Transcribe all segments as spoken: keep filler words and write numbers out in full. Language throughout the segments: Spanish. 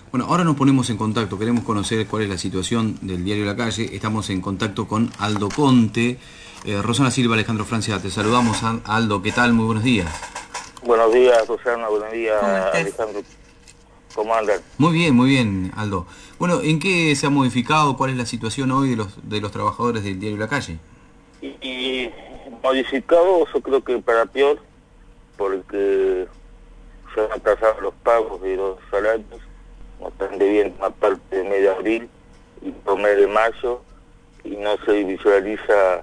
Bueno, ahora nos ponemos en contacto, queremos conocer cuál es la situación del diario La Calle. Estamos en contacto con Aldo Conte. Eh, Rosana Silva, Alejandro Francia, te saludamos. Aldo, ¿qué tal? Muy buenos días. Buenos días, Rosana, buenos días, ¿Cómo estás? Alejandro. ¿Cómo andan? Muy bien, muy bien, Aldo. Bueno, ¿en qué se ha modificado? ¿Cuál es la situación hoy de los de los trabajadores del diario La Calle? Y, y modificado, yo creo que para peor, porque se han atrasado los pagos de los salarios, nos están debiendo una parte de mes de abril y por mes de mayo, y no se visualiza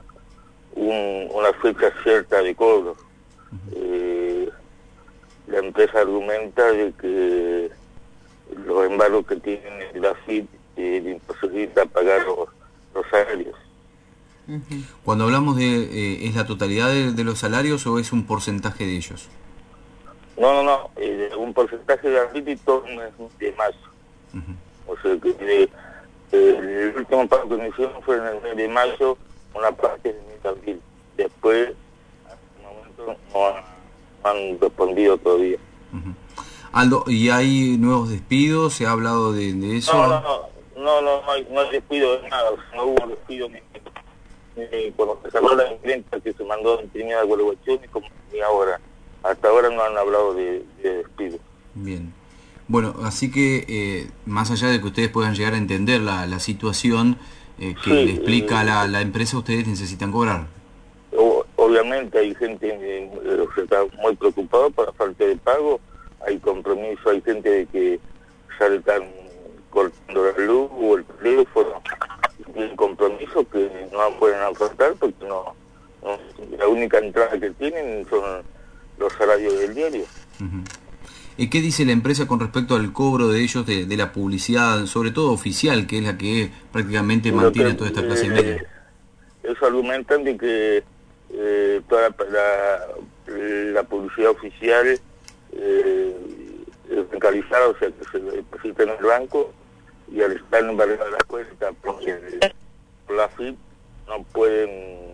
un, una fecha cierta de cobro. Uh-huh. eh, la empresa argumenta de que los embargos que tienen la F I P eh, le imposibilita pagar los, los salarios. Uh-huh. Cuando hablamos de, eh, ¿es la totalidad de, de los salarios o es un porcentaje de ellos? No, no, no, eh, un porcentaje de abril y todo un mes de marzo. Uh-huh. O sea que eh, eh, el último pago que me hicieron fue en el mes de mayo, una parte del mes de abril. Después, hasta el momento, no han, no han respondido todavía. Uh-huh. Aldo, ¿y hay nuevos despidos? ¿Se ha hablado de, de eso? No, no, no, no, no, no hay, no hay despido de nada, no hubo despido ni, ni cuando se cerró la imprenta que se mandó a imprimir a Gualeguaychón ni como ni ahora. Hasta ahora no han hablado de, de despido. Bien. Bueno, así que eh, más allá de que ustedes puedan llegar a entender la, la situación eh, que sí, le explica eh, la, la empresa, ustedes necesitan cobrar. O, obviamente hay gente eh, que está muy preocupada por la falta de pago, hay compromiso, hay gente de que saltan cortando la luz o el teléfono, tienen compromiso que no pueden afrontar porque no, no la única entrada que tienen son los salarios del diario. Uh-huh. ¿Y qué dice la empresa con respecto al cobro de ellos de, de la publicidad, sobre todo oficial, que es la que prácticamente Lo mantiene que, toda esta clase eh, media? Eso argumentan de que eh, toda la, la, la publicidad oficial eh, es bancalizada, o sea que se deposita en el banco y al estar embargada la cuenta por la F I P no pueden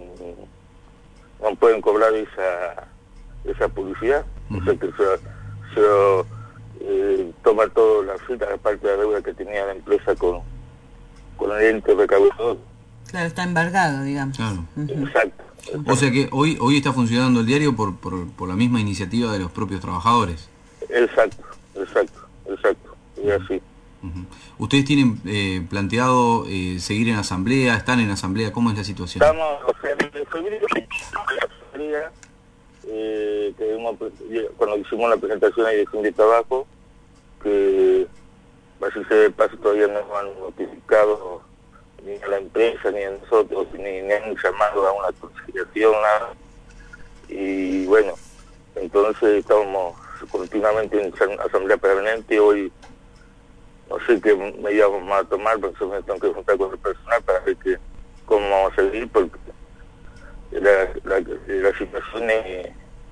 no pueden cobrar esa esa publicidad. Uh-huh. O sea que se, se eh, toma todo la F I P, aparte de la deuda que tenía la empresa con, con el ente recaudador. Claro, está embargado, digamos. Claro. Uh-huh. Exacto, exacto. O sea que hoy hoy está funcionando el diario por, por, por la misma iniciativa de los propios trabajadores. Exacto, exacto, exacto, y así. Uh-huh. ¿Ustedes tienen eh, planteado eh, seguir en asamblea? ¿Están en asamblea? ¿Cómo es la situación? Estamos, o sea, en febrero, la asamblea, eh, que hemos, cuando hicimos la presentación ahí de fin de trabajo, que así se de paso todavía no nos han notificado ni a la empresa, ni a nosotros, ni, ni han llamado a una conciliación, nada. Y bueno, entonces estamos continuamente en asamblea permanente. Hoy no sé qué medidas vamos a tomar, porque me tengo que juntar con el personal para ver que, cómo vamos a seguir, porque la, la, la situación es,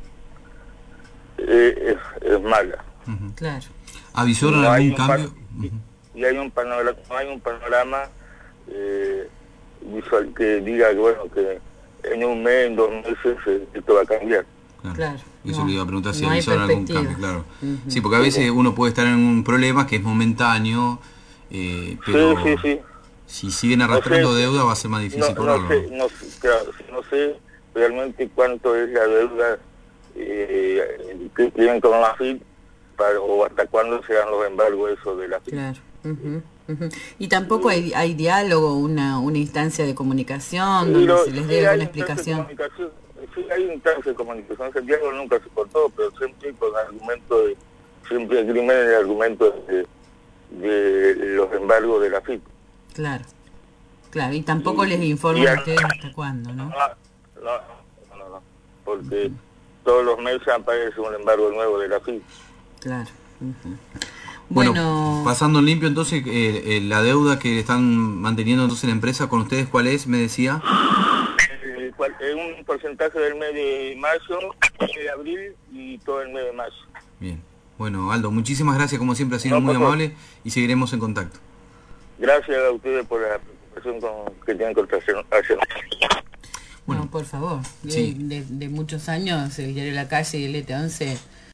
es, es mala. Uh-huh. Claro. ¿Avisaron no algún cambio? Pan, y, y hay un panorama, no hay un panorama eh, visual que diga que bueno que en un mes, en dos meses esto va a cambiar. Claro. Claro. Eso No, le iba a preguntar si no avisaron algún cambio, claro. Uh-huh. Sí, porque a veces uno puede estar en un problema que es momentáneo, eh, pero sí, sí, sí. si siguen arrastrando no sé, deuda va a ser más difícil no, cobrarlo. No sé, no, claro, no sé realmente cuánto es la deuda eh, que tienen con la F I P para, o hasta cuándo se dan los embargos eso de la F I P. Claro. Uh-huh. Uh-huh. Y tampoco hay, hay diálogo, una, una instancia de comunicación donde lo, se les sí, dé alguna explicación. Sí, hay un instancia de comunicación, el diálogo nunca se cortó, pero siempre con argumento de, siempre el crimen es el argumento de, de los embargos de la F I P. Claro, claro, y tampoco y, les informan a, a ustedes hasta cuándo, ¿no? No, no, no, no, porque uh-huh. todos los meses aparece un embargo nuevo de la F I P. Claro. Uh-huh. Bueno, bueno, pasando en limpio, entonces, eh, eh, la deuda que están manteniendo entonces la empresa con ustedes, ¿cuál es? Me decía. Eh, cual, eh, un porcentaje del mes de mayo, el mes de abril y todo el mes de mayo. Bien. Bueno, Aldo, muchísimas gracias, como siempre, ha sido no, muy amable y seguiremos en contacto. Gracias a ustedes por la preocupación con, que tienen contra hacer. Bueno, no, por favor, de, sí. de, de muchos años, el diario La Calle y el E T once